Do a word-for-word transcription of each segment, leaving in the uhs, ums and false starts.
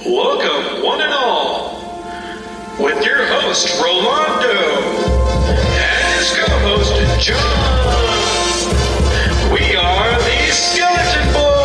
Welcome, one and all, with your host, Rolando, and his co-host, John. We are the Skeleton Boys!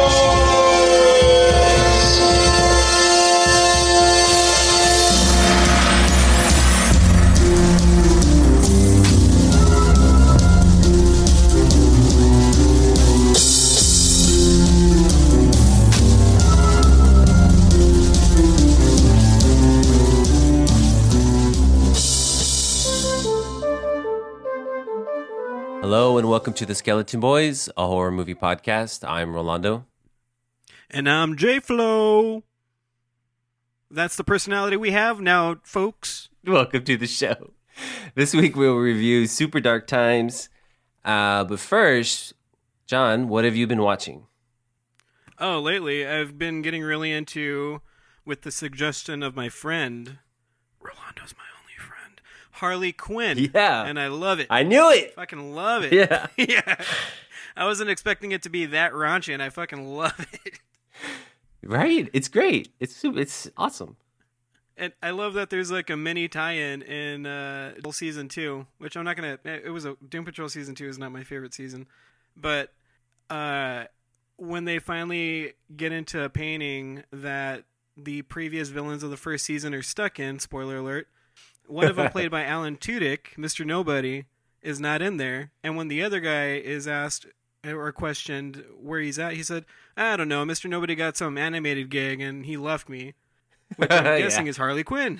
Hello and welcome to the Skeleton Boys, a horror movie podcast. I'm Rolando. And I'm J-Flo. That's the personality we have now, folks. Welcome to the show. This week we'll review Super Dark Times. Uh, but first, John, what have you been watching? Oh, lately I've been getting really into, with the suggestion of my friend, Rolando's my only friend, Harley Quinn. Yeah. And I love it. I knew it. Fucking love it. Yeah. Yeah. I wasn't expecting it to be that raunchy, and I fucking love it. Right? It's great. It's it's awesome. And I love that there's like a mini tie-in in uh, season two, which I'm not gonna. It was a Doom Patrol season two is not my favorite season, but uh, when they finally get into a painting that the previous villains of the first season are stuck in, spoiler alert, one of them played by Alan Tudyk, Mister Nobody, is not in there, and when the other guy is asked or questioned where he's at, he said, "I don't know, Mister Nobody got some animated gig and he left me." Which I'm guessing Yeah. is Harley Quinn.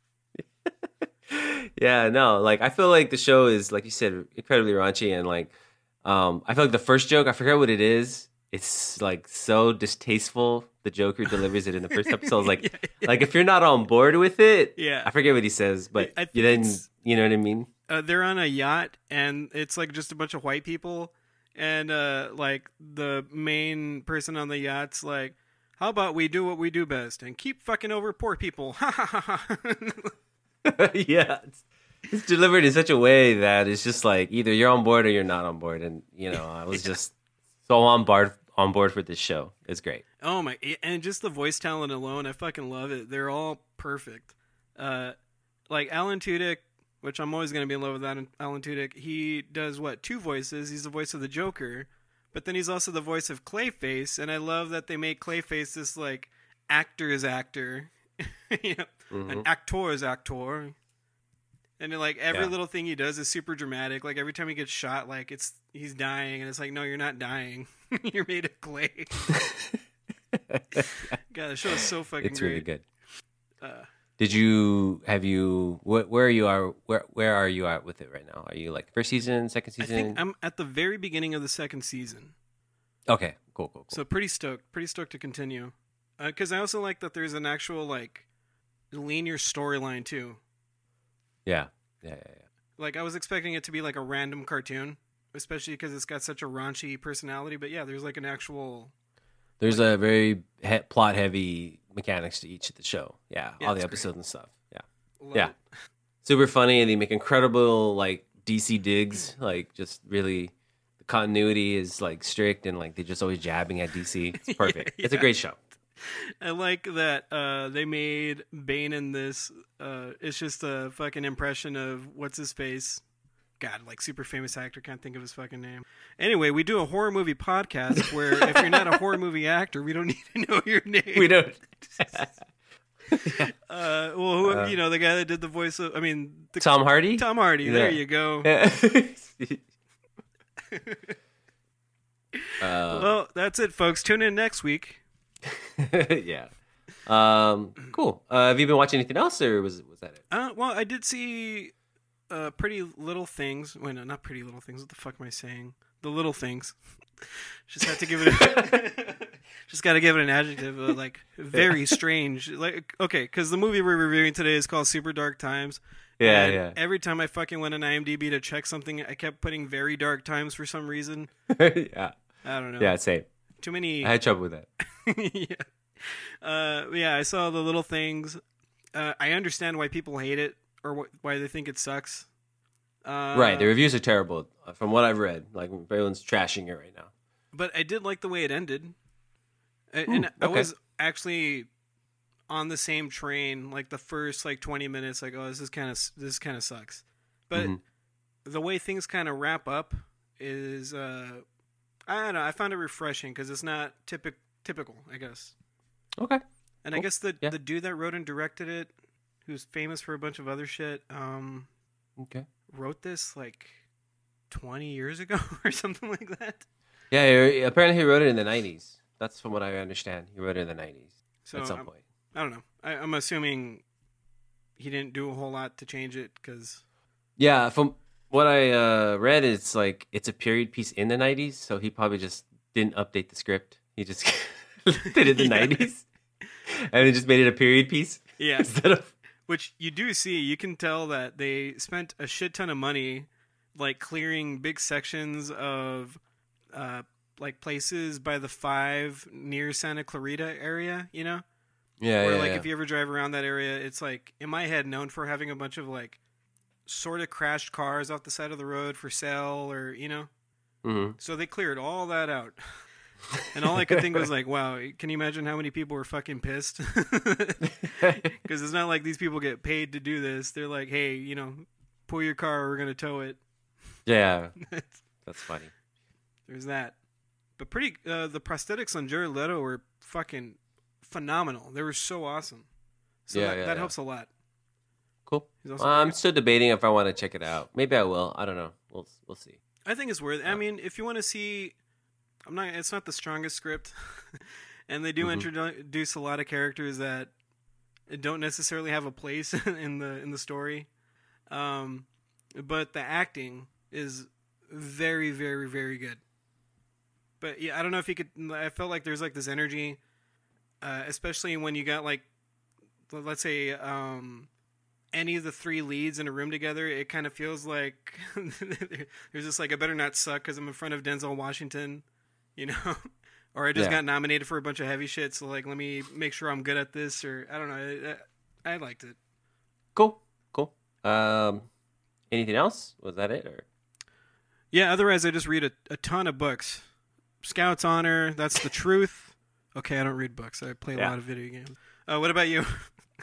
Yeah, no, like I feel like the show is, like you said, incredibly raunchy, and like um, I feel like the first joke, I forget what it is. It's like so distasteful. The Joker delivers it in the first episode. It's like, Yeah, yeah. like if you're not on board with it, Yeah. I forget what he says, but I think you then it's- you know what I mean. Uh, they're on a yacht, and it's like just a bunch of white people, and uh, like the main person on the yacht's like, "How about we do what we do best and keep fucking over poor people?" Ha ha ha ha. Yeah, it's, it's delivered in such a way that it's just like either you're on board or you're not on board, and you know I was just so on board on board for this show. It's great. Oh my! And just the voice talent alone, I fucking love it. They're all perfect. Uh, like Alan Tudyk, which I'm always gonna be in love with that Alan Tudyk. He does what two voices? He's the voice of the Joker, but then he's also the voice of Clayface, and I love that they make Clayface this like actor's actor, you know, Mm-hmm. an actor's actor. And then, like every Yeah. little thing he does is super dramatic. Like every time he gets shot, like it's he's dying, and it's like, no, you're not dying. You're made of clay. God, the show is so fucking It's great. really good. Uh, Did you have you wh- where are you are where where are you at with it right now? Are you like first season, second I season? think I'm at the very beginning of the second season, Okay, cool, cool, cool. so pretty stoked. Pretty stoked to continue. Because I also like that there's an actual like linear storyline too. yeah, yeah, yeah, yeah. Like I was expecting it to be like a random cartoon, especially because it's got such a raunchy personality. But yeah, there's like an actual. There's a very he- plot heavy mechanics to each of the show. Yeah, Yeah, all the it's episodes and stuff. Yeah, Love yeah, it. super funny, and they make incredible like D C digs. Like just really, the continuity is like strict, and like they're just always jabbing at D C. It's perfect. Yeah, It's a yeah. great show. I like that uh, they made Bane in this. Uh, it's just a fucking impression of what's his face. God, like super famous actor, can't think of his fucking name. Anyway, we do a horror movie podcast where if you're not a horror movie actor, we don't need to know your name. We don't. Uh, well, who, Uh, you know, the guy that did the voice of, I mean, the, Tom Hardy. Tom Hardy. There Yeah. you go. uh, Well, that's it, folks. Tune in next week. yeah. Um. Cool. Uh, have you been watching anything else, or was was that it? Uh, well, I did see uh, Pretty Little Things. Wait, no, not Pretty Little Things. What the fuck am I saying? The Little Things. Just had to give it. A, just got to give it an adjective. Uh, like very strange. Like okay, because the movie we're reviewing today is called Super Dark Times. Yeah, and yeah. Every time I fucking went on IMDb to check something, I kept putting Very Dark Times for some reason. yeah. I don't know. Yeah. Same. Too many. I had trouble with that. yeah. Uh, yeah, I saw the little things. Uh, I understand why people hate it or wh- why they think it sucks. Uh, right. The reviews are terrible, uh, from what I've read. Like everyone's trashing it right now. But I did like the way it ended. A- Hmm, and I okay. was actually on the same train like the first like twenty minutes, like, oh, this is kind of this kind of sucks. But Mm-hmm. the way things kind of wrap up is, uh, I don't know. I found it refreshing because it's not typic- typical, I guess. Okay. And I Cool. guess the Yeah. the dude that wrote and directed it, who's famous for a bunch of other shit, um, Okay. wrote this like twenty years ago or something like that. Yeah, he- apparently he wrote it in the nineties. That's from what I understand. He wrote it in the nineties So at some I'm- point. I don't know. I, I'm assuming he didn't do a whole lot to change it because Yeah, from what I uh, read, it's like it's a period piece in the nineties, so he probably just didn't update the script. He just did it in the Yeah. nineties, and it just made it a period piece yeah, instead of. which you do see. You can tell that they spent a shit ton of money, like clearing big sections of, uh, like places by the five near Santa Clarita area. You know. Yeah, Or yeah, like yeah. if you ever drive around that area, it's like in my head known for having a bunch of like sort of crashed cars off the side of the road for sale, or you know. Mhm. So they cleared all that out, and all I could think was like, wow, can you imagine how many people were fucking pissed? Because it's not like these people get paid to do this. They're like, hey, you know, pull your car, we're gonna tow it. Yeah, that's funny. There's that. But pretty, uh, the prosthetics on Jared Leto were fucking phenomenal. They were so awesome. So Yeah, that, yeah, that yeah. helps a lot. Cool. He's also Well, I'm very- still debating if I want to check it out. Maybe I will. I don't know. We'll we'll see. I think it's worth it. I Yeah. mean, if you want to see, I'm not. It's not the strongest script, and they do Mhm. introduce a lot of characters that don't necessarily have a place in the in the story. Um, but the acting is very, very, very good. But yeah, I don't know if you could. I felt like there's like this energy, uh, especially when you got like, let's say, um, any of the three leads in a room together. It kind of feels like there's just like, I better not suck because I'm in front of Denzel Washington, you know, or I just Yeah. got nominated for a bunch of heavy shit. So like, let me make sure I'm good at this, or I don't know. I, I liked it. Cool. Cool. Um, anything else? Was that it? Or Yeah. Otherwise, I just read a, a ton of books. Scout's Honor. That's the truth. Okay, I don't read books. I play a Yeah. lot of video games. Uh, what about you?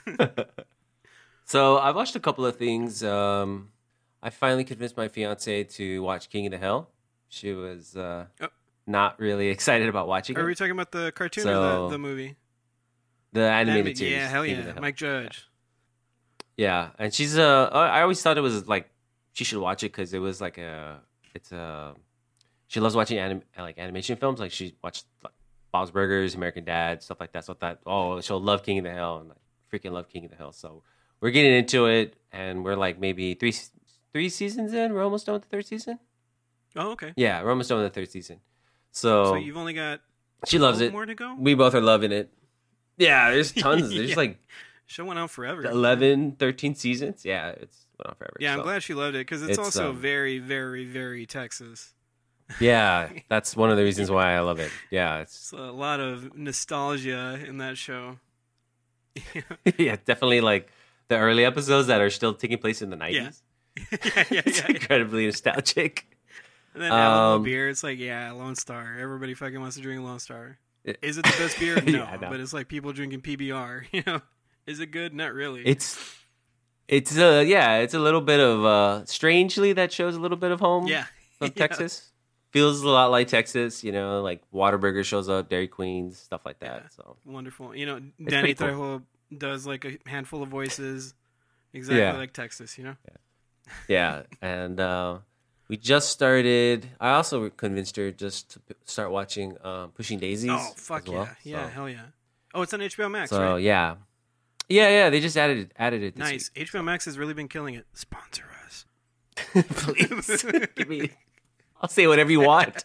So I watched a couple of things. Um, I finally convinced my fiance to watch King of the Hill. She was uh, Oh. not really excited about watching Are it. we talking about the cartoon or So- the, the movie? The animated Anima- series. Yeah, hell King of the yeah. Hill. Mike Judge. Yeah, and she's uh, I always thought it was like she should watch it because it was like a, it's a, she loves watching anim, like animation films. Like she watched like, Bob's Burgers, American Dad, stuff like that. So I thought, oh, she'll love King of the Hill, and like freaking love King of the Hill. So we're getting into it, and we're like maybe three three seasons in. We're almost done with the third season. Oh, okay. Yeah, we're almost done with the third season. So, So you've only got she loves twelve it. more to go? We both are loving it. Yeah, there's tons. There's Yeah. like Show went on forever. eleven, thirteen seasons. Yeah, it's went on forever. Yeah, I'm So, glad she loved it because it's, it's, also um, very, very, very Texas. Yeah, that's one of the reasons why I love it. Yeah, it's It's a lot of nostalgia in that show. yeah, definitely like the early episodes that are still taking place in the nineties. yeah, yeah, yeah. It's yeah. incredibly nostalgic. And then Alamo Um, beer, it's like, yeah, Lone Star. Everybody fucking wants to drink Lone Star. It- Is it the best beer? No, Yeah, I know. but it's like people drinking P B R. You know, is it good? Not really. It's it's uh yeah, it's a little bit of uh strangely that shows a little bit of home yeah, of Yeah. Texas. Feels a lot like Texas, you know, like Whataburger shows up, Dairy Queens, stuff like that. Yeah. So Wonderful. You know, Danny pretty cool. Trejo does like a handful of voices, exactly Yeah. like Texas. You know. yeah, and uh we just started. I also convinced her just to p- start watching um, Pushing Daisies. Oh fuck as well. yeah, yeah, So, hell yeah. Oh, it's on H B O Max, so right? yeah, yeah, yeah. They just added it. Added it. This Nice. H B O Max has really been killing it. Sponsor us. week. Please give me. I'll say whatever you want.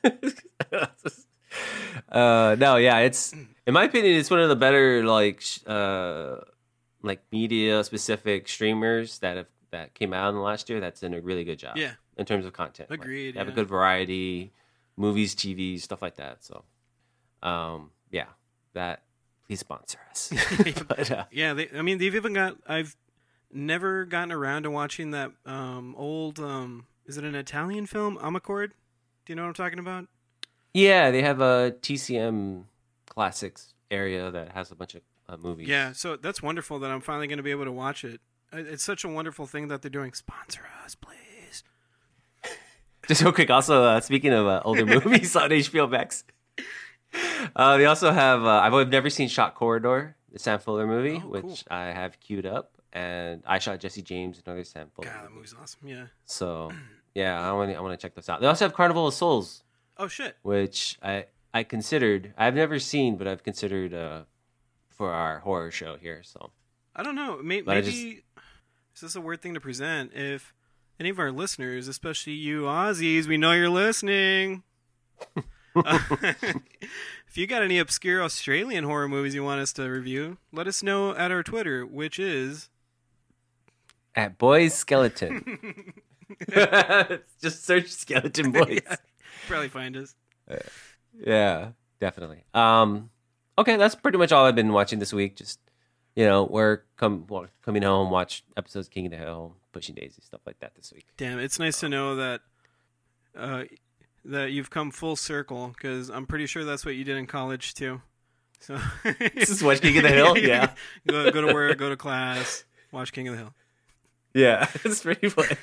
uh, no, yeah, it's in my opinion, it's one of the better like sh- uh, like media specific streamers that have that came out in the last year. That's done a really good job. Yeah. in terms of content. Like, Agreed, they have a yeah. good variety, movies, T V, stuff like that. So, um, yeah, that please sponsor us. but, uh, Yeah, they, I mean, they've even got. I've never gotten around to watching that um, old. Um, is it an Italian film? Amarcord. Do you know what I'm talking about? yeah, they have a T C M classics area that has a bunch of uh, movies. Yeah, so that's wonderful that I'm finally going to be able to watch it. Uh, It's such a wonderful thing that they're doing. Sponsor us, please. Just real quick, also, uh, speaking of uh, older movies on H B O Max, uh, they also have, uh, I've never seen Shot Corridor, the Sam Fuller movie, Oh, which cool. I have queued up. And I Shot Jesse James, another Sam Fuller God, that movie. movie's awesome. Yeah. So, yeah, I want to I want to check those out. They also have Carnival of Souls, Oh, shit. which I, I considered, I've never seen, but I've considered uh, for our horror show here. So, I don't know. May- But I Maybe is this a weird thing to present? If any of our listeners, especially you Aussies, we know you're listening. Uh, if you got any obscure Australian horror movies you want us to review, let us know at our Twitter, which is at Boys Skeleton. Just search Skeleton Boys. Yeah, probably find us. Yeah, definitely. Um, okay, that's pretty much all I've been watching this week. Just, you know, work, come, well, coming home, watch episodes of King of the Hill, Pushing Daisy, stuff like that this week. Damn, it's nice to know that uh, that you've come full circle, because I'm pretty sure that's what you did in college too. So This is watch King of the Hill? Yeah. go go to work, go to class, watch King of the Hill. Yeah, it's pretty much.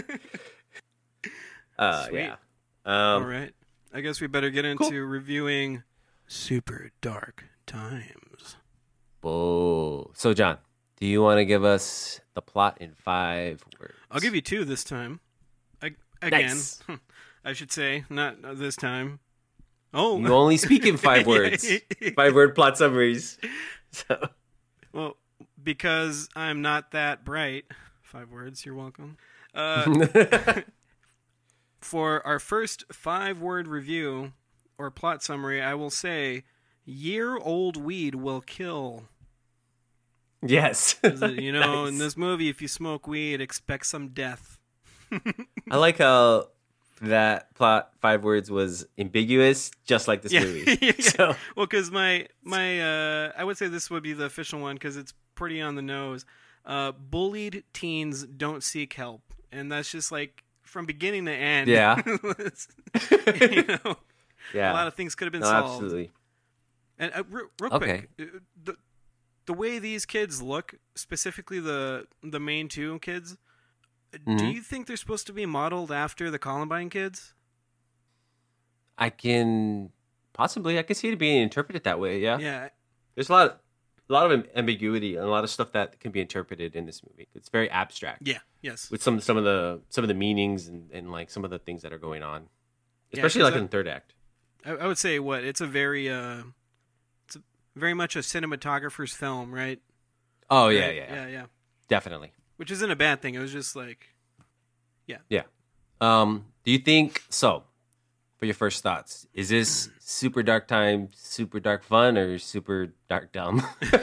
Uh, Sweet. yeah. Um, All right, I guess we better get into cool. reviewing Super Dark Times. Whoa. So, John, do you want to give us the plot in five words? I'll give you two this time. I, again, Nice. I should say, not uh, this time. Oh, You only speak in five words. Five word plot summaries. So, well, because I'm not that bright. Five words. You're welcome. Uh, for our first five-word review or plot summary, I will say, "Year-old weed will kill." yes. 'Cause, uh, You know, Nice. in this movie, if you smoke weed, expect some death. I like how that plot, five words, was ambiguous, just like this Yeah. movie. Yeah. So, Well, because my my uh, I would say this would be the official one because it's pretty on the nose. Uh, bullied teens don't seek help, and that's just like from beginning to end. Yeah. you know, yeah. a lot of things could have been No, solved. absolutely. And uh, real, real Okay. quick, uh, the the way these kids look, specifically the the main two kids, uh do Mhm. you think they're supposed to be modeled after the Columbine kids? I can possibly, I can see it being interpreted that way. Yeah. Yeah. There's a lot, a lot of ambiguity and a lot of stuff that can be interpreted in this movie. It's very abstract. Yeah. Yes. With some some of the some of the meanings and, and like some of the things that are going on, Yeah, especially 'cause like I- in the third act. I, I would say what it's a very uh, it's a, very much a cinematographer's film, right? Oh yeah, Right? yeah, yeah, yeah, yeah. definitely. Which isn't a bad thing. It was just like, Yeah. Um, do you think so? For your first thoughts, is this super dark time, super dark fun, or super dark dumb?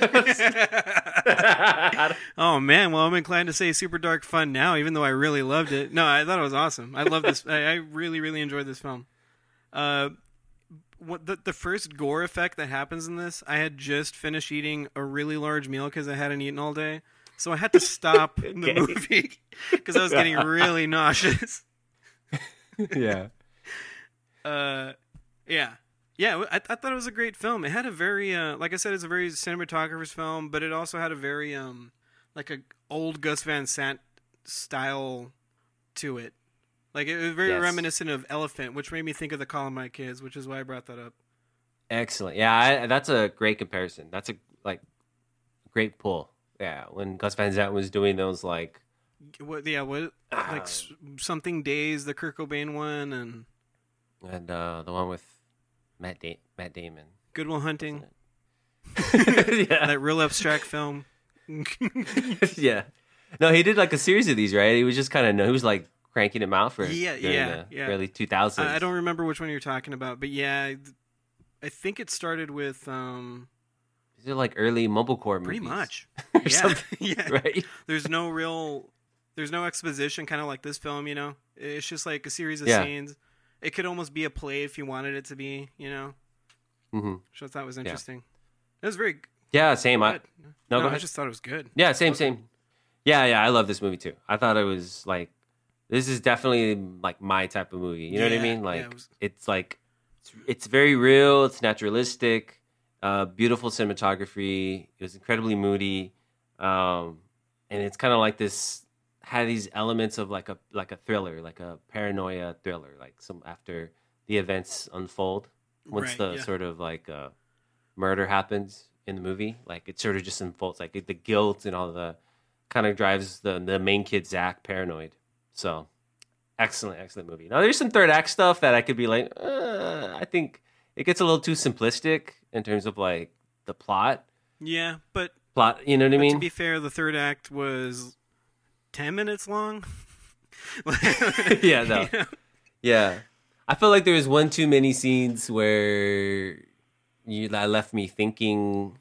oh man. Well, I'm inclined to say super dark fun now, even though I really loved it. No, I thought it was awesome. I love this. I, I really, really enjoyed this film. Uh, what the the first gore effect that happens in this? I had just finished eating a really large meal because I hadn't eaten all day, so I had to stop the Okay. movie because I was getting really nauseous. yeah. Uh, yeah, yeah. I, I thought it was a great film. It had a very, uh, like I said, it's a very cinematographer's film, but it also had a very, um, like a old Gus Van Sant style to it. Like it was very Yes. reminiscent of Elephant, which made me think of the Columbine Kids, which is why I brought that up. Excellent. Yeah, I, that's a great comparison. That's a like great pull. Yeah, when Gus Van Sant was doing those like What? Yeah, what? Like s- something Days, the Kurt Cobain one, and and uh, the one with Matt da- Matt Damon. Good Will Hunting. yeah. That real abstract film. yeah. No, he did like a series of these, right? He was just kind of he was like cranking them out for Yeah, during yeah, the yeah. early two thousands. I, I don't remember which one you're talking about, but yeah, I, I think it started with um, These are like early mumblecore movies. pretty much. or Yeah, something, yeah. right? There's no real, there's no exposition, kind of like this film. You know, it's just like a series of Yeah. scenes. It could almost be a play if you wanted it to be. You know, hmm which I thought was interesting. It was very Yeah, same. I, good. no, go I ahead. just thought it was good. Yeah, same, same. Yeah, yeah, I love this movie too. I thought it was like, this is definitely like my type of movie. You know what I Yeah, mean? yeah, Like, it was- it's like, it's, it's very real. It's naturalistic. Uh, beautiful cinematography. It was incredibly moody, um, and it's kind of like this. Had these elements of like a like a thriller, like a paranoia thriller, like some after the events unfold. Once Right, the yeah. sort of like uh, murder happens in the movie, like it sort of just unfolds, like the guilt and all the kind of drives the the main kid Zach paranoid. So excellent, excellent movie. Now there's some third act stuff that I could be like, uh, I think it gets a little too simplistic in terms of like the plot. Yeah, but, Plot, you know what I but mean? to be fair, the third act was ten minutes long. Yeah, no. You know? Yeah, I feel like there was one too many scenes where you that left me thinking.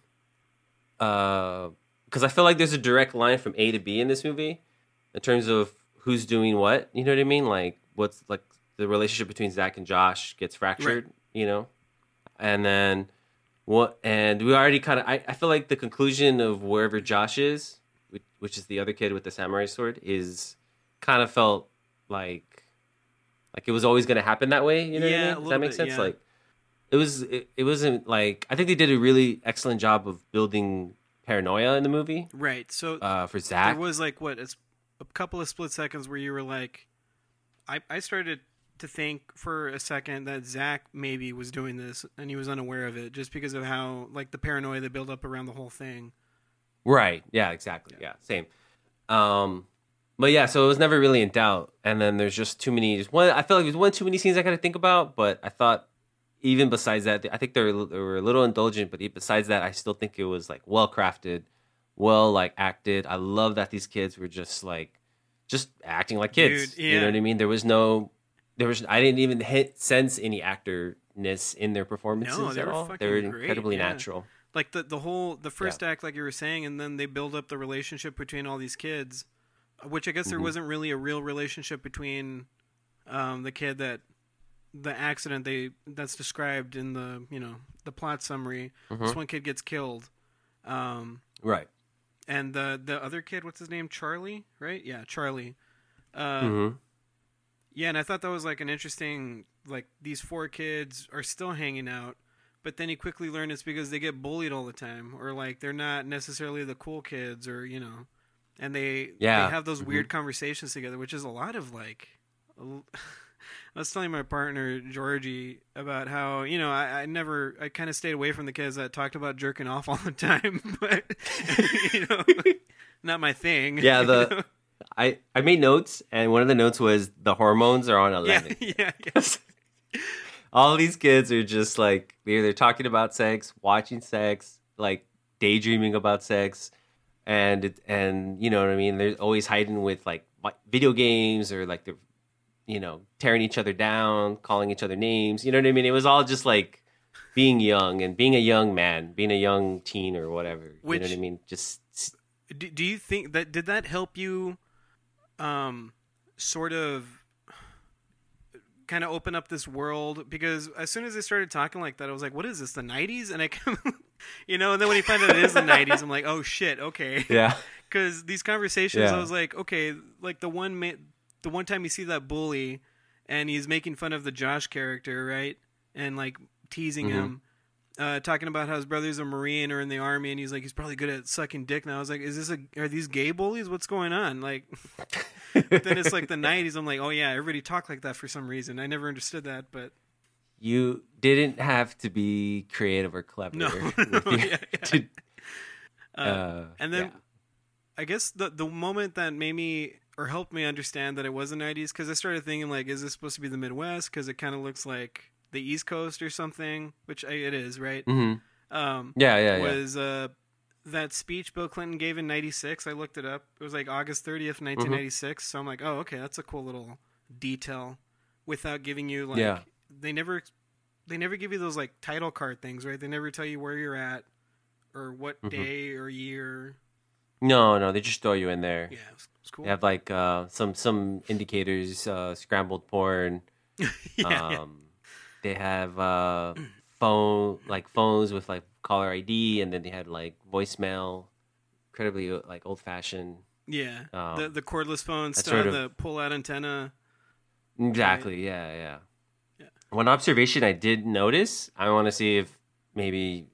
Uh, because I feel like there's a direct line from A to B in this movie, in terms of who's doing what. You know what I mean? Like what's like the relationship between Zach and Josh gets fractured. Right. You know, and then what? And we already kind of. I, I feel like the conclusion of wherever Josh is, which, which is the other kid with the samurai sword, is kind of felt like like it was always going to happen that way. You know Yeah, what I a mean? Does little that make bit, sense? yeah. Like it was. It, it wasn't like I think they did a really excellent job of building paranoia in the movie Right. So uh, for Zach. there was like what it's a couple of split seconds where you were like, I I started to think for a second that Zach maybe was doing this and he was unaware of it just because of how like the paranoia that built up around the whole thing. Right. Yeah, exactly. Yeah, same. Um, but yeah, so it was never really in doubt. And then there's just too many. Just one. I felt like there's one too many scenes I got to think about. But I thought, even besides that, I think they were, they were a little indulgent. But besides that, I still think it was like well crafted, well like acted. I love that these kids were just like, just acting like kids. Dude, You know yeah. what I mean? There was no, there was. I didn't even hit, sense any actorness in their performances No, they at were all. fucking They were great, incredibly yeah. natural. Like the the whole the first act, like you were saying, and then they build up the relationship between all these kids, which I guess there Mhm. wasn't really a real relationship between um, the kid that the accident they that's described in the you know the plot summary. Mhm. This one kid gets killed, um, Right. and the the other kid, what's his name? Charlie, right? Yeah, Charlie. Uh, hmm Yeah, and I thought that was like an interesting, like these four kids are still hanging out, but then you quickly learn it's because they get bullied all the time, or like they're not necessarily the cool kids, or you know, and they Yeah. they have those Mhm. weird conversations together, which is a lot of like. a l- I was telling my partner Georgie about how you know I, I never I kind of stayed away from the kids that talked about jerking off all the time, but you know, not my thing. Yeah, you the- know? I, I made notes, and one of the notes was the hormones are on yeah, eleven. yeah, yeah. All these kids are just like they're they're talking about sex, watching sex, like daydreaming about sex, and it, and you know what I mean. They're always hiding with like vi- video games or like they're you know tearing each other down, calling each other names. You know what I mean? It was all just like being young and being a young man, being a young teen or whatever. you know Which- what I mean? Just do, do you think that did that help you um sort of kind of open up this world? Because as soon as they started talking like that, I was like, what is this, the nineties? And I you know, and then when you find out it is the nineties, I'm like, oh shit, okay. yeah, Because these conversations, Yeah. I was like, okay, like the one ma- the one time you see that bully and he's making fun of the Josh character, right? And like teasing Mhm. him, uh, talking about how his brother's a Marine or in the Army, and he's like, he's probably good at sucking dick now. I was like, is this a, are these gay bullies? What's going on? Like, then it's like the nineties. I'm like, oh yeah, everybody talked like that for some reason. I never understood that, but you didn't have to be creative or clever. no. with your- Yeah, yeah. to- Uh, uh, and then yeah. I guess the the moment that made me or helped me understand that it was the nineties, because I started thinking like, is this supposed to be the Midwest? Because it kind of looks like the East Coast or something, which I, it is, right? Mhm. Um, yeah, yeah, yeah. was uh, that speech Bill Clinton gave in ninety-six. I looked it up. It was like August thirtieth, nineteen ninety-six. So I'm like, oh, okay, that's a cool little detail without giving you like Yeah. they never they never give you those like title card things, right? They never tell you where you're at or what Mhm. day or year. No, no, they just throw you in there. Yeah, it's, it's cool. They have like uh, some some indicators, uh, scrambled porn. yeah, yeah. um, They have uh, phone like phones with like caller I D, and then they had like voicemail, incredibly like old fashioned. Yeah, Um, the the cordless phones that's still have sort the pull out antenna. Exactly. Yeah, yeah. Yeah. One observation I did notice. I want to see if maybe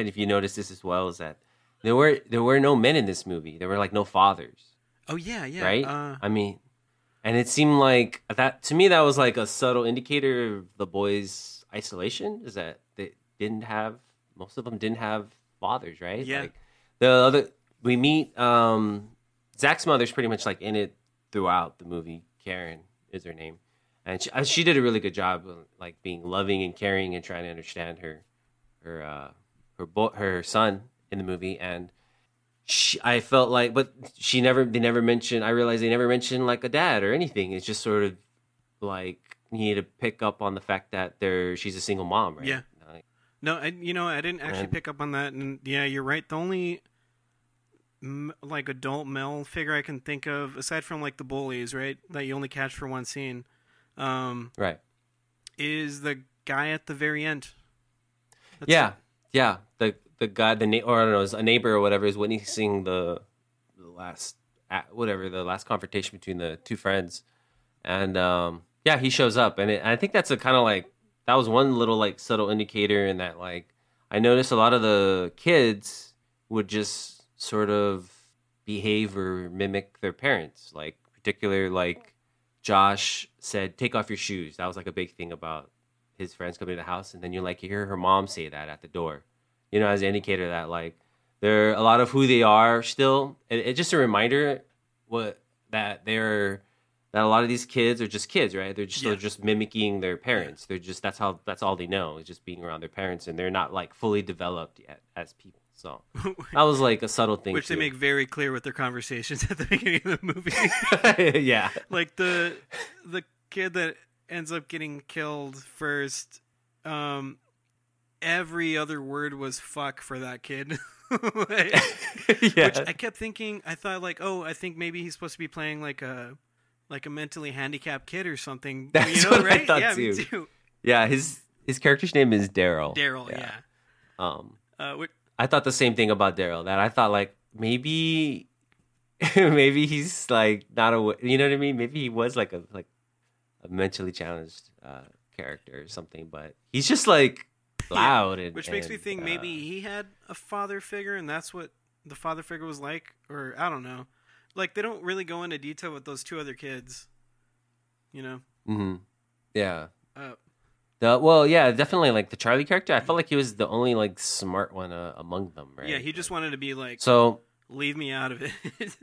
and if you notice this as well, is that there were there were no men in this movie. There were like no fathers. Oh yeah, yeah. Right? Uh, I mean, and it seemed like that to me that was like a subtle indicator of the boys' isolation. Is that they didn't have most of them didn't have fathers, right? Yeah. Like the other we meet um, Zach's mother's pretty much like in it throughout the movie. Karen is her name, and she, she did a really good job, of, like being loving and caring and trying to understand her her uh, her bo- her son in the movie. And she, I felt like, but she never they never mentioned. I realized they never mentioned like a dad or anything. It's just sort of like you need to pick up on the fact that there she's a single mom, right? Yeah. Like, no, I, you know, I didn't actually And- pick up on that, and yeah, you're right. The only m- like adult male figure I can think of, aside from like the bullies, right, that you only catch for one scene, um, right. is the guy at the very end. That's yeah, it. yeah. The the guy, the na- or I don't know, is a neighbor or whatever is witnessing the the last a- whatever the last confrontation between the two friends, and um, yeah, he shows up, and it, I think that's a kind of like that was one little like subtle indicator in that like I noticed a lot of the kids would just sort of behave or mimic their parents, like particular like Josh said, "Take off your shoes." That was like a big thing about his friends coming to the house, and then you like you hear her mom say that at the door, you know, as an indicator that like they're a lot of who they are still. It, it's just a reminder what that they're that a lot of these kids are just kids, right? They're just Yeah. they're just mimicking their parents. They're just that's how that's all they know is just being around their parents, and they're not like fully developed yet as people. So that was like a subtle thing, Which they too. make very clear with their conversations at the beginning of the movie. yeah, Like the the kid that ends up getting killed first, um, every other word was fuck for that kid. Like, yeah. Which I kept thinking, I thought like, oh, I think maybe he's supposed to be playing like a like a mentally handicapped kid or something. That's you know, what I right? thought, yeah, too. me too. Yeah, his his character's name is Daryl. Daryl, yeah. Um, Uh, which, I thought the same thing about Daryl. That I thought like maybe, maybe he's like not a, you know what I mean? Maybe he was like a like a mentally challenged uh, character or something. But he's just like loud and which makes me and, think uh, maybe he had a father figure, and that's what the father figure was like, or I don't know. Like they don't really go into detail with those two other kids. You know. mhm. Yeah. Uh, The, well, yeah, definitely. Like the Charlie character, I felt like he was the only like smart one uh, among them, right? Yeah, he just wanted to be like, So leave me out of it.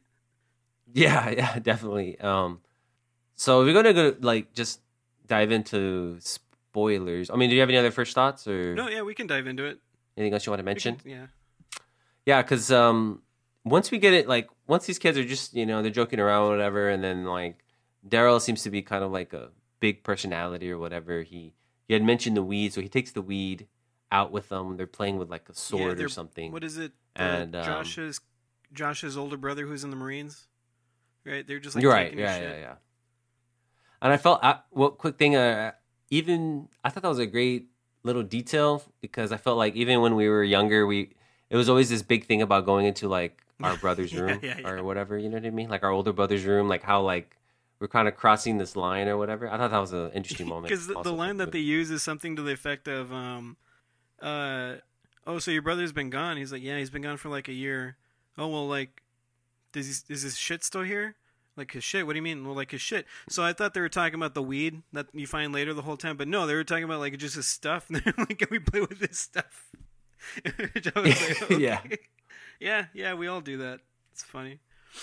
yeah, yeah, definitely. Um, so we're gonna go like just dive into spoilers. I mean, do you have any other first thoughts or No, yeah, we can dive into it. anything else you want to We mention? can- yeah. Yeah, because um, once we get it, like once these kids are just you know they're joking around or whatever, and then like Daryl seems to be kind of like a big personality or whatever. He he had mentioned the weed, so he takes the weed out with them. They're playing with like a Yeah, sword they're- or something. What is it? Uh, And, um, Josh's Josh's older brother who's in the Marines, right? They're just like You're right. taking his Yeah, shit. yeah, yeah. And I felt, I, well, quick thing, uh, even I thought that was a great little detail because I felt like even when we were younger, we it was always this big thing about going into like our brother's Yeah, room yeah, yeah. or whatever. You know what I mean? Like our older brother's room, like how like we're kind of crossing this line or whatever. I thought that was an interesting moment. Because the, also the for line that they movie. use is something to the effect of, um, uh, "Oh, so your brother's been gone?" He's like, "Yeah, he's been gone for like a year." Oh well, like, does he, is his shit still here? Like his shit? What do you mean? Well, like his shit. So I thought they were talking about the weed that you find later the whole time, but no, they were talking about like just his stuff. And they're like, "Can we play with this stuff?" Which I was like, okay. Yeah. yeah, yeah, we all do that. It's funny.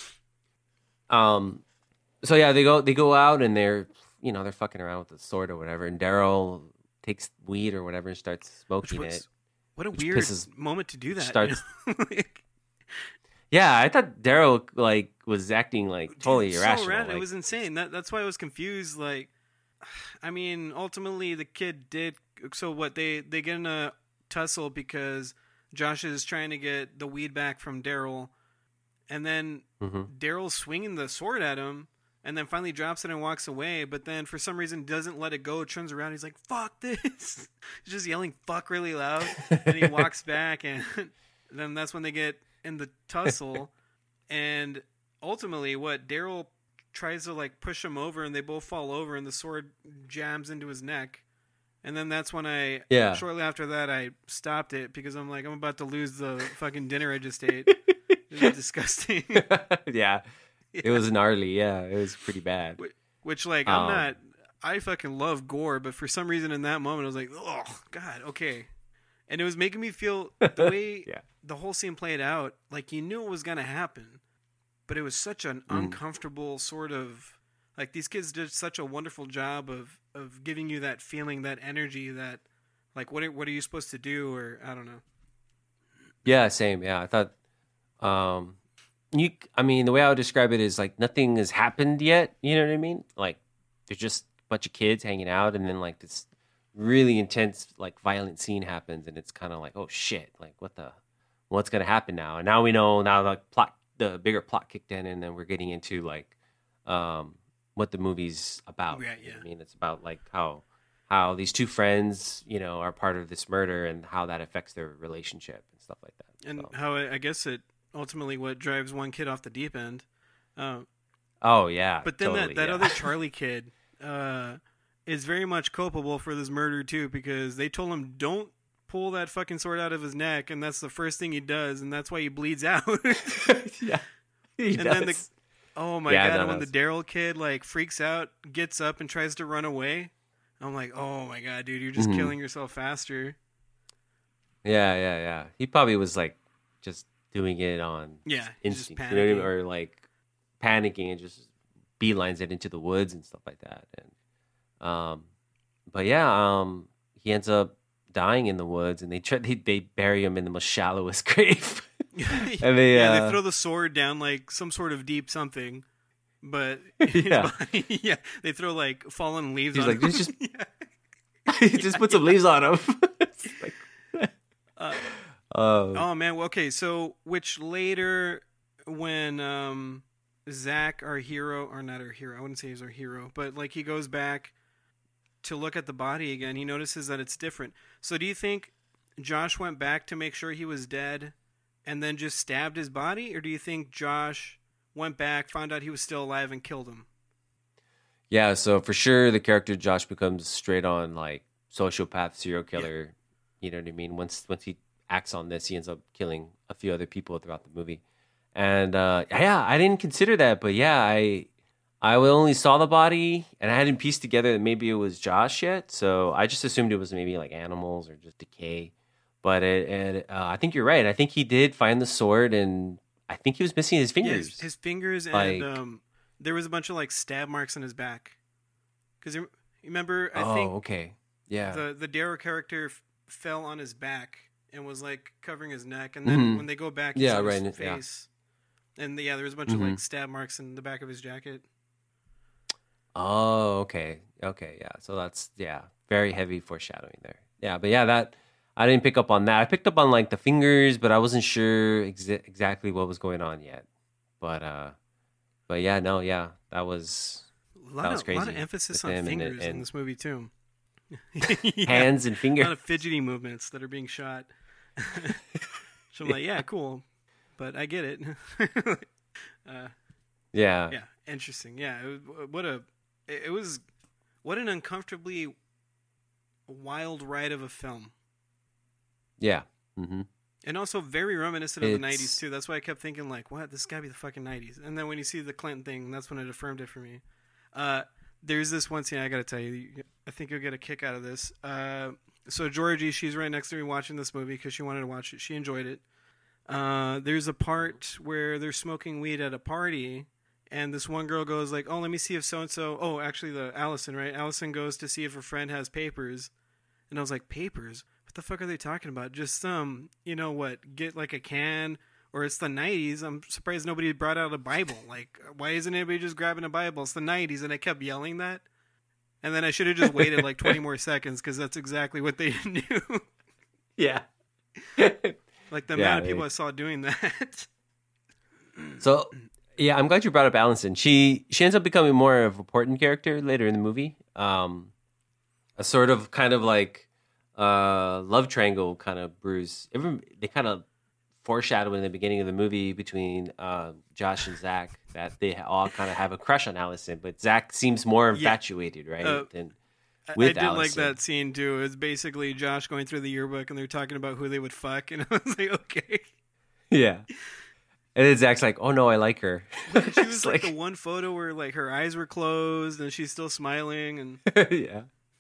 Um, so yeah, they go they go out and they're you know they're fucking around with the sword or whatever, and Daryl takes weed or whatever and starts Which smoking was it. what a which weird pisses- moment to do that. starts- you know? Like, Yeah, I thought Daryl like was acting like totally Dude, irrational. So rad- like- it was insane. That that's why I was confused. Like, I mean, ultimately the kid did. So what? They they get in a tussle because Josh is trying to get the weed back from Daryl, and then Mhm. Daryl's swinging the sword at him, and then finally drops it and walks away. But then for some reason doesn't let it go. Turns around. He's like, "Fuck this!" He's just yelling "fuck" really loud, and he walks back, and then that's when they get in the tussle, and ultimately, what Daryl tries to like push him over, and they both fall over, and the sword jams into his neck, And then that's when I, Yeah. shortly after that, I stopped it because I'm like, I'm about to lose the fucking dinner I just ate. It was disgusting. yeah. It was gnarly. Yeah, it was pretty bad. Which, like, I'm Um, not, I fucking love gore, but for some reason in that moment, I was like, oh, God, okay. And it was making me feel the way Yeah. the whole scene played out, like you knew it was going to happen, but it was such an Mm. uncomfortable sort of, like these kids did such a wonderful job of, of giving you that feeling, that energy, that, like, what are, what are you supposed to do? Or, I don't know. Yeah, same. Yeah, I thought. Um, you. I mean, the way I would describe it is like nothing has happened yet. You know what I mean? Like there's just a bunch of kids hanging out, and then like this really intense, like violent scene happens, and it's kind of like, oh shit, like what the, what's gonna happen now? And now we know. Now the plot, the bigger plot kicked in, and then we're getting into like, um, what the movie's about. Yeah, You know what yeah. I mean, it's about like how how these two friends, you know, are part of this murder, and how that affects their relationship and stuff like that. And So- how I, I guess it ultimately what drives one kid off the deep end. Uh, Oh yeah, but then totally, that, that yeah. other Charlie kid uh, is very much culpable for this murder too, because they told him don't pull that fucking sword out of his neck, and that's the first thing he does, and that's why he bleeds out. yeah, he And then the- does. Oh my Yeah, god! no, And when no, the Daryl kid like freaks out, gets up, and tries to run away, I'm like, oh my god, dude, you're just Mhm. killing yourself faster. yeah, yeah, yeah. He probably was like just doing it on Yeah, he's just instinct, you know what I mean? panicking. Or like panicking and just beelines it into the woods and stuff like that. And um, but yeah, um, he ends up dying in the woods, and they try they, they bury him in the most shallowest grave. And they, yeah, uh, they throw the sword down like some sort of deep something, but Yeah. yeah, they throw like fallen leaves. He's on like, him. "Just- Yeah. he just put some leaves on him. It's like, Uh, oh, Oh man, well, okay, so which later when um Zach, our hero, or not our hero, I wouldn't say he's our hero, but like he goes back to look at the body again, he notices that it's different. So do you think Josh went back to make sure he was dead and then just stabbed his body, or do you think Josh went back, found out he was still alive, and killed him? yeah. So for sure, the character Josh becomes straight on like sociopath, serial killer. You know what I mean? Once once he acts on this, he ends up killing a few other people throughout the movie. And uh, yeah, I didn't consider that, but yeah, I I only saw the body, and I hadn't pieced together that maybe it was Josh yet. So I just assumed it was maybe like animals or just decay. But it, it uh, I think you're right. I think he did find the sword, and I think he was missing his Yeah, fingers. his, his fingers, and Like- um, there was a bunch of like stab marks on his back. Because you remember, I oh, think okay, yeah. the the Darrow character f- fell on his back and was like covering his neck, and then Mhm. when they go back, Yeah, yeah, right, his yeah. face, and yeah, there was a bunch of Mhm. like stab marks in the back of his jacket. Oh, okay. Okay, yeah. So that's yeah, very heavy foreshadowing there. Yeah, but yeah, that I didn't pick up on that. I picked up on like the fingers, but I wasn't sure exa- exactly what was going on yet. But uh but yeah, no, yeah. That was A lot, That was of, lot of crazy emphasis with on him and- fingers in and- this movie too. Yeah, hands and a fingers. lot of fidgety movements that are being shot. So I'm like, yeah, cool, but I get it. uh, yeah. Yeah, interesting. Yeah, it was, what a it it was what an uncomfortably wild ride of a film, Yeah. Mm-hmm. and also very reminiscent of the It's- nineties too. That's why I kept thinking like, what, this got to be the fucking nineties. And then when you see the Clinton thing, that's when it affirmed it for me. Uh, there's this one scene I got to tell you. I think you'll get a kick out of this. Uh, so Georgie, she's right next to me watching this movie because she wanted to watch it. She enjoyed it. Uh, there's a part where they're smoking weed at a party, and this one girl goes like, "Oh, let me see if so and so." Oh, actually, the Allison, right? Allison goes to see if her friend has papers, and I was like, "Papers? What the fuck are they talking about? Just some, you know what? Get like a can." Or it's the nineties. I'm surprised nobody brought out a Bible. Like, why isn't anybody just grabbing a Bible? It's the nineties, and I kept yelling that. And then I should have just waited like twenty more seconds because that's exactly what they knew. Yeah. Like the Yeah, amount of people they- I saw doing that. So yeah, I'm glad you brought up Allison. She she ends up becoming more of an important character later in the movie. Um, a sort of kind of like uh, love triangle kind of brews. Every, they kind of foreshadow in the beginning of the movie between uh, Josh and Zach that they all kind of have a crush on Allison, but Zach seems more Yeah. infatuated, right? Uh, than I, I with did like Allison. that scene too. It's basically Josh going through the yearbook and they're talking about who they would fuck, and I was like, okay. Yeah. And then Zach's like, oh no, I like her. She was It's like, the one photo where like her eyes were closed and she's still smiling, and yeah.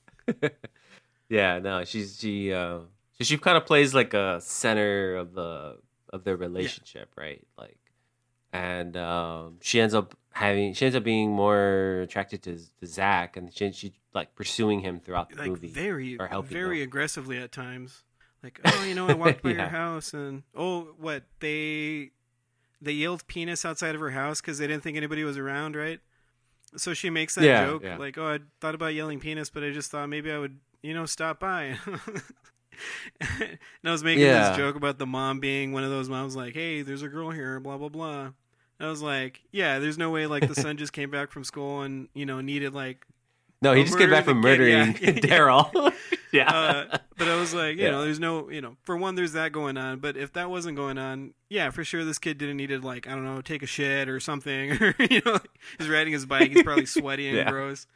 Yeah, no, she's she uh so she kind of plays like a center of the of their relationship, right? Like and um she ends up having she ends up being more attracted to, to Zach, and she she like pursuing him throughout the like movie. very, or helping very him. aggressively at times. Like, oh, you know, I walked by Yeah. your house, and oh, what they they yelled penis outside of her house because they didn't think anybody was around, right? So she makes that Yeah, joke, yeah. like, oh, I thought about yelling penis, but I just thought maybe I would, you know, stop by. And I was making Yeah. this joke about the mom being one of those moms, like, hey, there's a girl here, blah blah blah. And I was like, yeah, there's no way like the son just came back from school and you know needed like No, he Oh, just came back murder from the kid, murdering yeah, yeah. Daryl. yeah. uh, but I was like, you Yeah. know, there's no, you know, for one, there's that going on. But if that wasn't going on, yeah, for sure, this kid didn't need to, like, I don't know, take a shit or something. Or, you know, he's riding his bike. He's probably sweaty and Yeah. gross.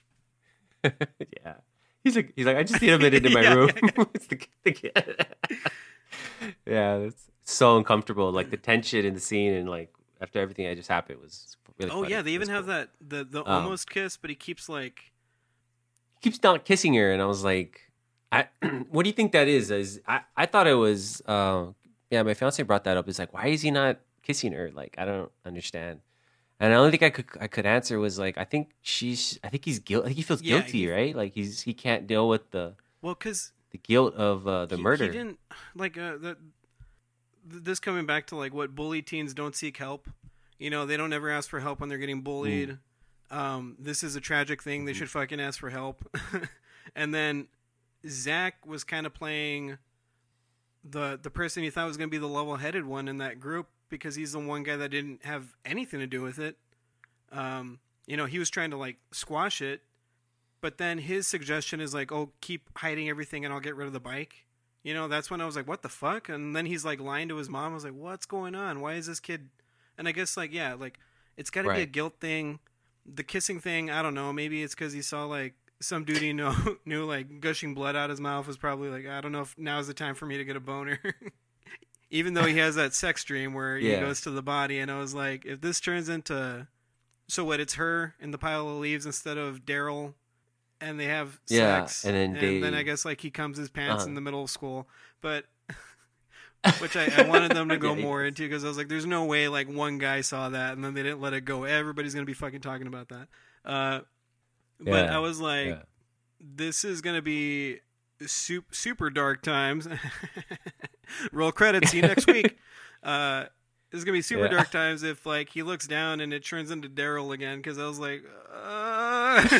yeah. He's like he's like, I just need a minute in my Yeah, room. yeah, it's the, the kid. yeah, it's so uncomfortable. Like the tension in the scene, and like after everything that just happened was really Oh, funny. yeah, they It even was have cool. that, the, the Um, almost kiss, but he keeps, like, He keeps not kissing her, and I was like, I what do you think that is? Is I, I thought it was uh, yeah, my fiance brought that up. It's like, why is he not kissing her? Like, I don't understand. And the only thing I could I could answer was like, I think she's I think he's guilty. I think he feels Yeah, guilty, he- right? Like he's he can't deal with the well, because the guilt of uh, the he, murder. he didn't, like, uh, the, this coming back to, like, what bully teens don't seek help. You know, they don't ever ask for help when they're getting bullied. Mm. Um, this is a tragic thing. They Mm-hmm. should fucking ask for help. And then Zach was kind of playing the the person he thought was going to be the level-headed one in that group because he's the one guy that didn't have anything to do with it. Um, you know, he was trying to, like, squash it. But then his suggestion is like, oh, keep hiding everything and I'll get rid of the bike. You know, that's when I was like, what the fuck? And then he's like lying to his mom. I was like, what's going on? Why is this kid? And I guess like, yeah, like it's got to be a Right. guilt thing. The kissing thing, I don't know. Maybe it's because he saw like some dude he know, knew like gushing blood out his mouth was probably like, I don't know if now's the time for me to get a boner. Even though he has that sex dream where he Yeah. goes to the body. And I was like, if this turns into, so what, it's her in the pile of leaves instead of Daryl. And they have Yeah, sex, and then they- then I guess like he comes his pants Uh-huh. in the middle of school, but which I, I wanted them to go Yeah, more yes. into because I was like, there's no way like one guy saw that and then they didn't let it go. Everybody's gonna be fucking talking about that. Uh, but Yeah, I was like, yeah. this is gonna be super super dark times. Roll credits. See you next week. Uh, It's gonna be super Yeah. dark times if like he looks down and it turns into Daryl again because I was like, uh...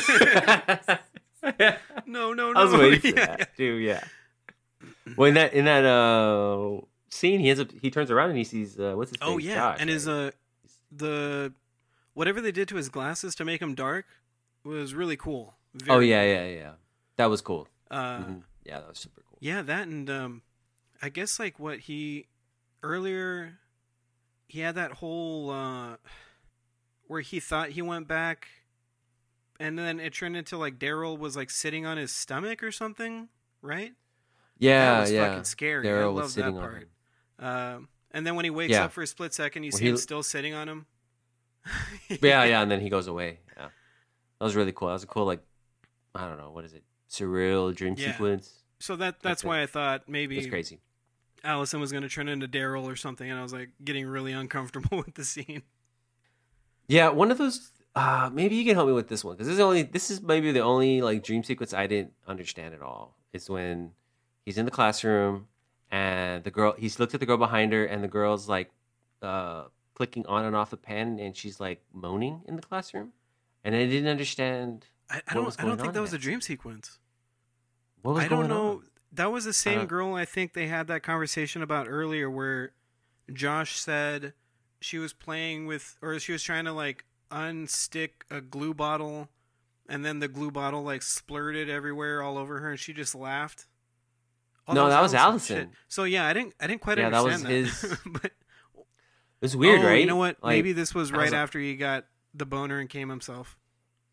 no, no, no. I was waiting for Yeah, that, dude. Yeah. Well, in that in that uh scene, he ends up he turns around and he sees uh, what's his Oh face? yeah, Josh, and his right? uh the whatever they did to his glasses to make him dark was really cool. Very oh yeah, yeah, yeah. That was cool. Uh, Mhm. Yeah, that was super cool. Yeah, that and um, I guess like what he earlier he had that whole uh where he thought he went back, and then it turned into like Daryl was like sitting on his stomach or something, right? Yeah, that was yeah. fucking scary. I Daryl love was sitting that on part. him. Um, and then when he wakes Yeah. up for a split second, you Well, see he- him still sitting on him. Yeah, yeah, and then he goes away. Yeah, that was really cool. That was a cool, like, I don't know, what is it? Surreal dream Yeah. sequence. So that that's That's it. why I thought It maybe was crazy. Allison was going to turn into Daryl or something, and I was like getting really uncomfortable with the scene. Yeah, one of those. Uh, maybe you can help me with this one because this is only. This is maybe the only like dream sequence I didn't understand at all. It's when he's in the classroom and the girl. He's looked at the girl behind her, and the girl's like uh, clicking on and off the pen, and she's like moaning in the classroom. And I didn't understand. I, I What don't. was I don't going think on that was there? a dream sequence. What was I going don't know. on? That was the same Uh, girl I think they had that conversation about earlier, where Josh said she was playing with, or she was trying to like unstick a glue bottle, and then the glue bottle like splurted everywhere all over her, and she just laughed. Oh, No, that was Allison. Shit. So yeah, I didn't. I didn't quite Yeah, that was understand his- but It was weird, oh, right? You know what? Like, Maybe this was I right was like- after he got the boner and came himself.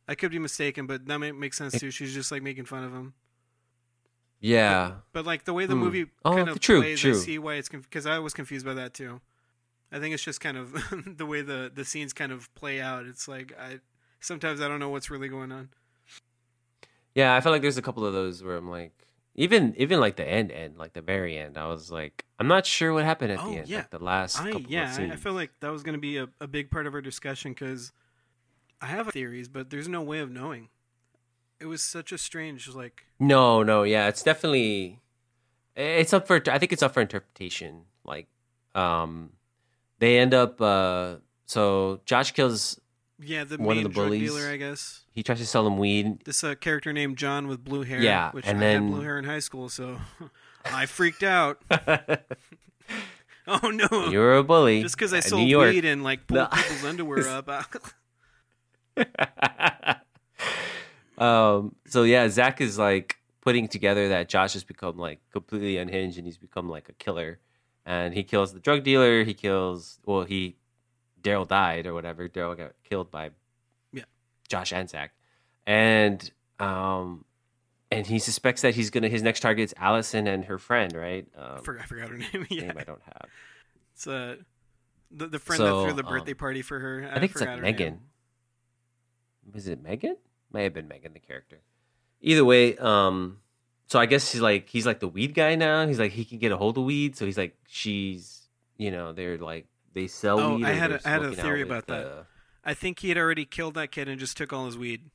I could be mistaken, but that might make sense too. She's just like making fun of him. Yeah. But, but like the way the Hmm. movie Oh, kind of true, plays, true. I see why it's because I was confused by that too. I think it's just kind of the way the, the scenes kind of play out. It's like I sometimes I don't know what's really going on. Yeah, I feel like there's a couple of those where I'm like, even even like the end end, like the very end, I was like, I'm not sure what happened at Oh, the end, yeah. like the last I couple yeah, of I, scenes. I feel like that was going to be a, a big part of our discussion because I have theories, but there's no way of knowing. It was such a strange like. No, no, yeah, it's definitely it's up for I think it's up for interpretation. Like, um, they end up uh, so Josh kills. Yeah, the One of main the drug bullies. dealer, I guess. He tries to sell him weed. This uh, character named John with blue hair. Yeah, which and I then- had blue hair in high school, so I freaked out. Oh no! You're a bully. Just because I in sold New York. weed and like pulled No. people's underwear up. um. So yeah, Zach is like putting together that Josh has become like completely unhinged and he's become like a killer, and he kills the drug dealer. He kills. Well, he Daryl died or whatever. Daryl got killed by Yeah. Josh and Zach, and um, and he suspects that he's gonna his next target is Allison and her friend, right? Um, I, forgot, I forgot her name. Yeah, name I don't have. it's uh, the the friend So, that threw the um, birthday party for her. I think it's forgot like her Megan. name. Was it Megan? May have been Megan, the character. Either way, um, so I guess he's like he's like the weed guy now. He's like he can get a hold of weed, so he's like she's you know they're like they sell Oh, weed. I or had they're a- I had a smoking out theory with about that. the- I think he had already killed that kid and just took all his weed.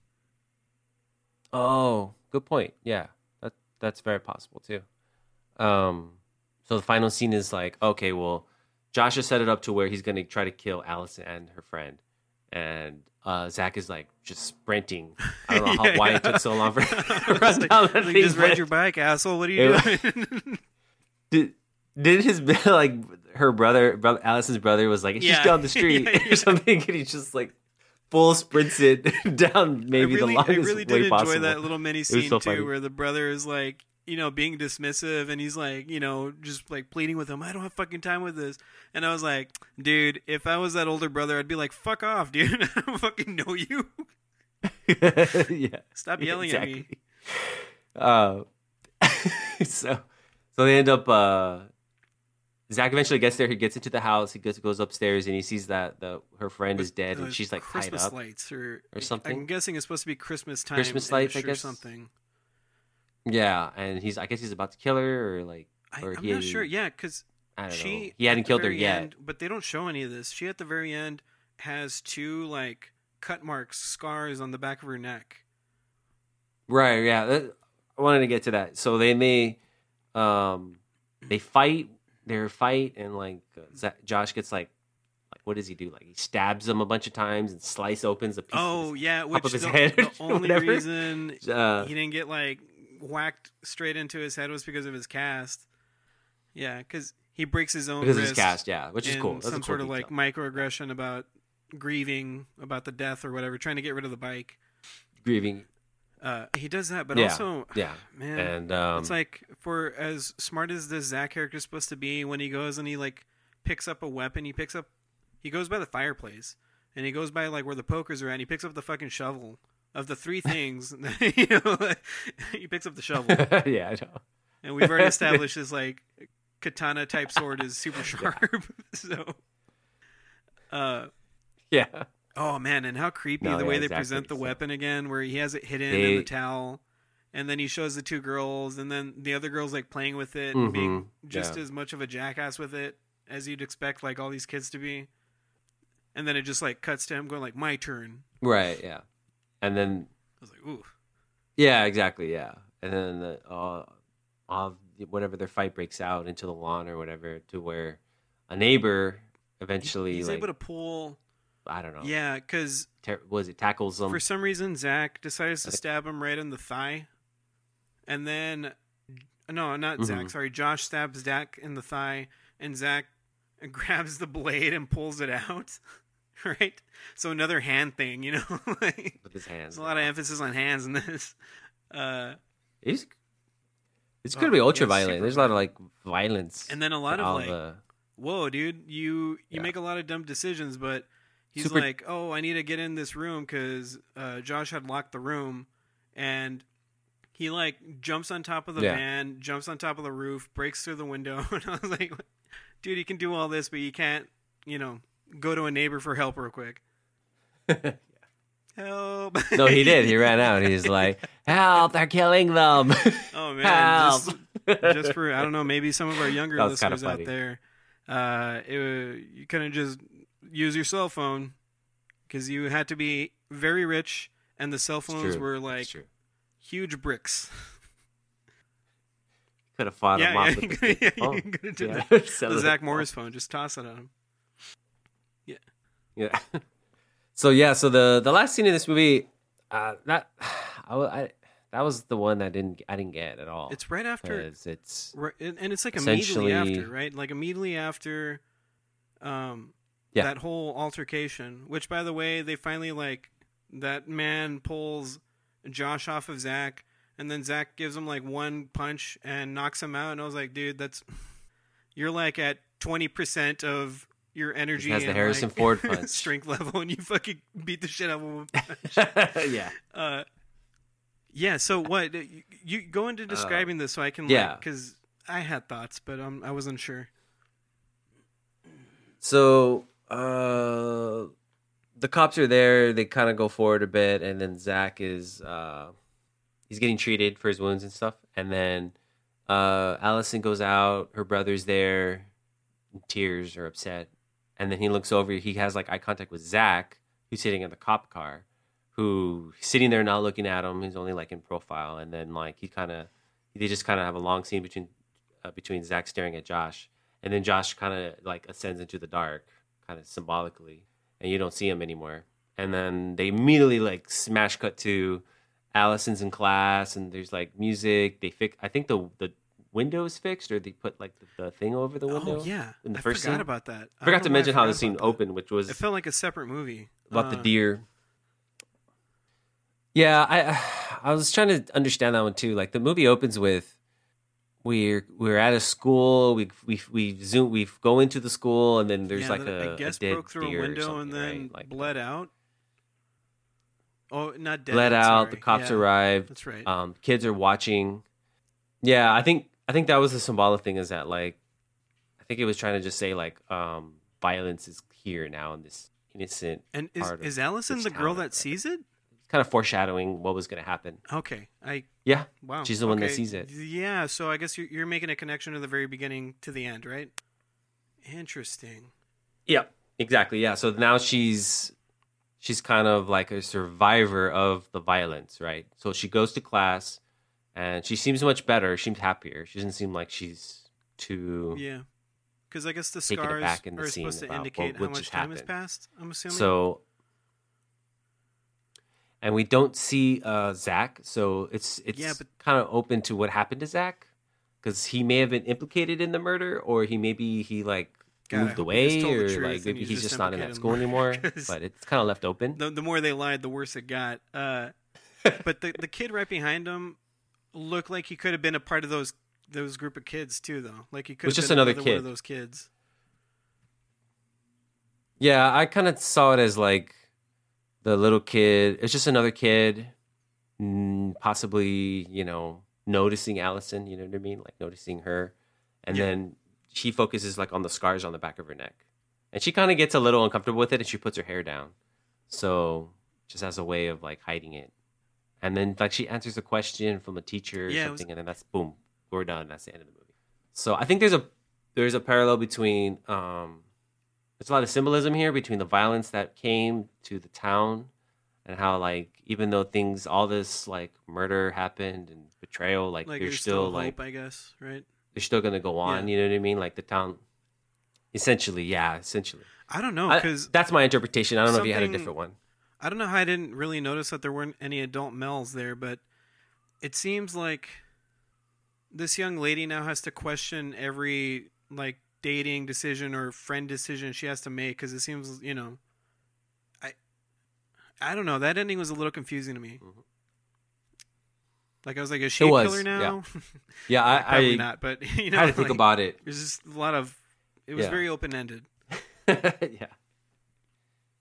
Oh, good point. Yeah, that that's very possible too. Um, so the final scene is like okay, well, Josh has set it up to where he's gonna try to kill Allison and her friend, and uh, Zach is like just sprinting. I don't know how, Yeah, why yeah. it took so long for him to It's run like, down that like, thing, just but- ride your bike, asshole. What are you It doing? Did did his like her brother, brother Allison's brother was like, it's Yeah. just down the street Yeah, yeah. or something, and he just like full sprints it down maybe I really, the longest I really did way enjoy possible. that little mini was scene so too, funny. where the brother is like, you know, being dismissive, and he's like, you know, just like pleading with him. I don't have fucking time with this. And I was like, dude, if I was that older brother, I'd be like, fuck off, dude. I don't fucking know you. yeah, Stop yelling at me. Uh, so so they end up. Uh, Zach eventually gets there. He gets into the house. He goes goes upstairs and he sees that the her friend is dead Uh, and she's like Christmas tied up. lights or, or something. I'm guessing it's supposed to be Christmas time. Christmas lights, I or guess. something. Yeah, and he's I guess he's about to kill her or like I, or I'm he not sure. Yeah, because I don't she know. He hadn't at the killed her very yet. end, but they don't show any of this. She at the very end has two like cut marks, scars on the back of her neck. Right, yeah. that- I wanted to get to that. So they may, um, they fight. Their fight, and like uh, Za- Josh gets like, like what does he do? Like he stabs him a bunch of times and slice opens a piece. Oh of his, yeah, which of his the, head the or only whatever. reason Uh, he didn't get like whacked straight into his head was because of his cast. Yeah, because he breaks his own because of wrist his cast, yeah, which is in cool. That's a some cool sort of detail. like microaggression about grieving about the death or whatever, trying to get rid of the bike. grieving. Uh, he does that, but Yeah, also, yeah, man, and um, it's like for as smart as this Zach character is supposed to be, when he goes and he like picks up a weapon, he picks up, he goes by the fireplace and he goes by like where the pokers are at. And he picks up the fucking shovel. Of the three things, you know, he picks up the shovel, yeah, I know. and we've already established his like katana type sword is super sharp. So, uh, Yeah, oh man, and how creepy No, the yeah, way they exactly, present the so- weapon again, where he has it hidden They- in the towel, and then he shows the two girls, and then the other girls like playing with it and being Mhm, just yeah. as much of a jackass with it as you'd expect like all these kids to be. And then it just like cuts to him going like, "My turn." right, yeah, and then I was like, "Ooh." yeah, exactly, yeah, and then the, uh, all whatever their fight breaks out into the lawn or whatever, to where a neighbor eventually He's like able to pull. I don't know, Yeah, because ter- was it tackles them? for some reason Zach decides to stab him right in the thigh, and then no, not Zach. Mhm. Sorry, Josh stabs Zach in the thigh, and Zach grabs the blade and pulls it out. Right, so another hand thing, you know. Like, with his hands. there's a lot of emphasis on hands in this. Uh, It's it's Oh, gonna be ultra yeah, violent. super There's a lot of like violence, and then a lot to of all like, the- whoa, dude, you you Yeah. make a lot of dumb decisions, but he's Super- like, "Oh, I need to get in this room because uh, Josh had locked the room," and he like jumps on top of the Yeah. van, jumps on top of the roof, breaks through the window, and I was like, "Dude, you can do all this, but you can't, you know, go to a neighbor for help real quick." Help! No, he did. He ran out. He's like, "Help! They're killing them." Oh man, Help. just, just for I don't know, maybe some of our younger That was kinda listeners out funny. there, uh, it, you couldn't just use your cell phone because you had to be very rich, and the cell phones true. were It's like true. huge bricks. Could have fought him yeah, off yeah, with you the could- big yeah, phone. you could have done Yeah. the, Sell the it. Zach Morris phone. Just toss it at him. Yeah. So yeah, so the the last scene in this movie, uh, that I, I that was the one that didn't I didn't get at all. It's right after, 'Cause it's right, and and it's like immediately essentially- after, right? Like immediately after, um, Yeah. that whole altercation. Which, by the way, they finally like that man pulls Josh off of Zach, and then Zach gives him like one punch and knocks him out. And I was like, dude, that's you're like at twenty percent of your energy has the and Harrison like, Ford punch. strength level, and you fucking beat the shit out of him with a punch. yeah. Uh, yeah. So what you, you go into describing this so I can yeah. like because I had thoughts, but um I wasn't sure. So uh, the cops are there. They kind of go forward a bit, and then Zach is uh, he's getting treated for his wounds and stuff. And then uh, Allison goes out. Her brother's there, in tears or upset. And then he looks over. He has like eye contact with Zach, who's sitting in the cop car, who sitting there not looking at him. He's only like in profile. And then like he kind of they just kind of have a long scene between uh, between Zach staring at Josh. And then Josh kind of like ascends into the dark, kind of symbolically, and you don't see him anymore. And then they immediately like smash cut to Allison's in class, and there's like music. They fix. I think the the window is fixed, or they put like the, the thing over the window. Oh yeah, in the I first forgot scene. about that. I forgot to don't know why I mention how the forgot scene about that. opened, which was It felt like a separate movie about the Uh, deer. Yeah, I I was trying to understand that one too. Like the movie opens with we're we're at a school. We we we zoom. We go into the school, and then there's yeah, like that a, I guess a dead broke through a deer or window and something, then right? Like bled out. Oh, not dead. bled out. sorry. The cops Yeah, arrive. That's right. Um, kids are watching. Yeah, I think I think that was the symbolic thing. Is that like, I think it was trying to just say like, um, violence is here now in this innocent. and is part of is Allison this the girl town, that right? sees it? Kind of foreshadowing what was going to happen. Okay, I Yeah, wow. she's the one that Okay, sees it. Yeah, so I guess you're, you're making a connection to the very beginning to the end, right? Interesting. Yep, exactly. Yeah. So now she's she's kind of like a survivor of the violence, right? So she goes to class, and she seems much better. She seems happier. She doesn't seem like she's too. Yeah, because I guess the Taking it scars back in the are scene supposed to about indicate what- how what much just time has happened. passed. I'm assuming. So, and we don't see uh, Zach, so it's it's Yeah, but- kind of open to what happened to Zach, because he may have been implicated in the murder, or he maybe he like God, I moved hope he away, just told the or truth like and maybe he's he's just just not in that implicated school in the anymore. murder, 'cause- But it's kind of left open. the the more they lied, the worse it got. Uh, but the the kid right behind him looked like he could have been a part of those those group of kids too, though. Like he could Was have just been another one kid. of those kids. Yeah, I kind of saw it as like the little kid. It's just another kid, mm, possibly, you know, noticing Allison. You know what I mean? Like noticing her, and Yeah. then she focuses like on the scars on the back of her neck, and she kind of gets a little uncomfortable with it, and she puts her hair down, so just as a way of like hiding it. And then like she answers a question from a teacher or Yeah, it was- something, and then that's boom, we're done. That's the end of the movie. So I think there's a there's a parallel between. Um, There's a lot of symbolism here between the violence that came to the town and how, like, even though things, all this, like, murder happened and betrayal, like, Like they're there's still, still like, hope, I guess, right? they're still going to go on. Yeah. You know what I mean? Like, the town, essentially, yeah, essentially. I don't know I- because that's my interpretation. I don't know if you had a something- different one. I don't know how I didn't really notice that there weren't any adult males there, but it seems like this young lady now has to question every like dating decision or friend decision she has to make because it seems, you know, I I don't know. That ending was a little confusing to me. Mhm. Like I was like, is she It a was, killer now? Yeah, I, Probably I not, but you know, had to think like, about it. There's just a lot of. It was Yeah. very open ended. Yeah.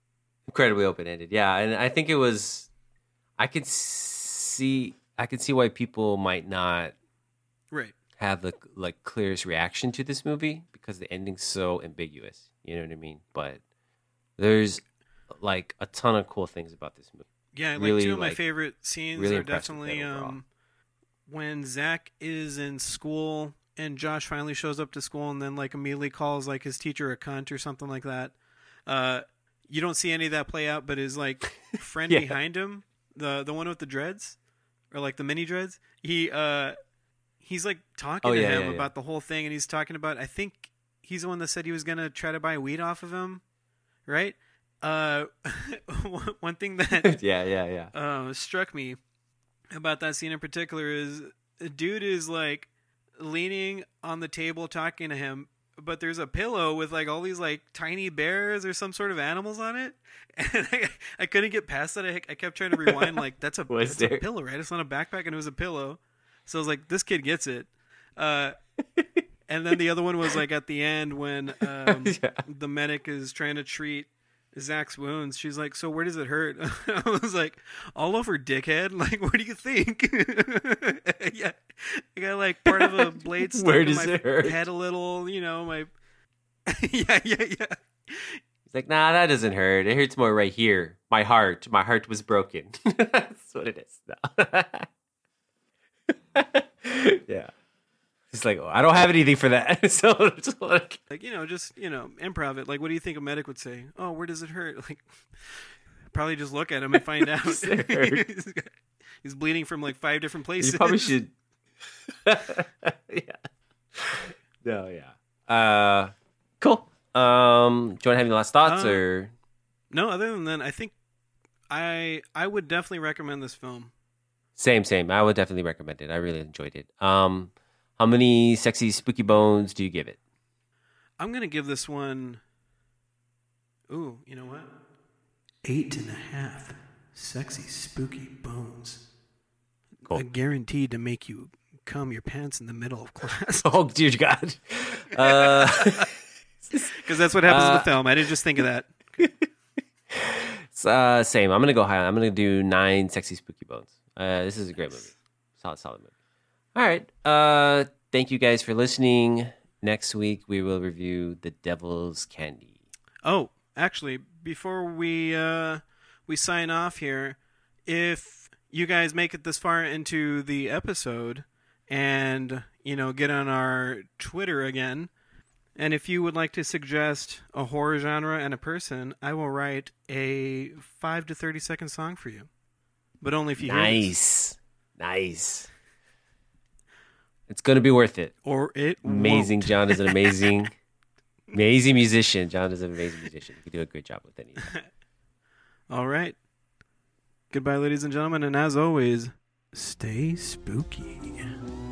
incredibly open ended. Yeah, and I think it was. I could see. I could see why people might not Right. have the like clearest reaction to this movie because the ending's so ambiguous. You know what I mean? But there's like a ton of cool things about this movie. Yeah, like Really, two of my like, favorite scenes really are impressed with definitely that overall. um, when Zach is in school and Josh finally shows up to school and then like immediately calls like his teacher a cunt or something like that. Uh, you don't see any of that play out, but his like friend Yeah. behind him, the the one with the dreads or like the mini dreads, he uh he's like talking Oh, to yeah, him yeah, yeah. about the whole thing, and he's talking about, I think he's the one that said he was gonna try to buy weed off of him, right? Uh, one thing that yeah, yeah, yeah. uh, struck me about that scene in particular is a dude is like leaning on the table talking to him, but there's a pillow with like all these like tiny bears or some sort of animals on it, and I, I couldn't get past that. I, I kept trying to rewind, like that's a, Was that's a there? pillow, right? It's not a backpack, and it was a pillow. So I was like, this kid gets it. Uh, and then the other one was like at the end when um, Yeah. the medic is trying to treat Zach's wounds. She's like, so where does it hurt? I was like, all over, dickhead. Like, what do you think? Yeah, I got like part of a blade stuck Where in does my it hurt? head a little, you know, my yeah, yeah, yeah. He's like, nah, that doesn't hurt. It hurts more right here. My heart. My heart was broken. That's what it is. No. Yeah. He's like, oh, I don't have anything for that. So just like, Like, you know, just, you know, improv it. Like, what do you think a medic would say? Oh, where does it hurt? Like, probably just look at him and find out. Does it hurt? He's bleeding from like five different places. you probably should. Yeah. No, yeah. Uh, cool. Um, do you want to have any last thoughts Uh, or? No, other than that, I think I I would definitely recommend this film. Same, same. I would definitely recommend it. I really enjoyed it. Um, how many sexy spooky bones do you give it? I'm gonna give this one. Ooh, you know what? Eight and a half sexy spooky bones. Cool. Uh, guaranteed to make you cum your pants in the middle of class. Oh, dear God. Uh, Because that's what happens in Uh, the film. I didn't just think of that. it's, uh, same. I'm gonna go high. I'm gonna do nine sexy spooky bones. Uh, this is a great movie. Solid, solid movie. All right. Uh, thank you guys for listening. Next week we will review The Devil's Candy. Oh, actually, before we uh, we sign off here, if you guys make it this far into the episode and, you know, get on our Twitter again, and if you would like to suggest a horror genre and a person, I will write a five to thirty second song for you. But only if you hear this. Nice, nice. It's gonna be worth it. Or it Amazing. won't. John is an amazing, amazing musician. John is an amazing musician. He could do a great job with any of that. All right. Goodbye, ladies and gentlemen, and as always, stay spooky.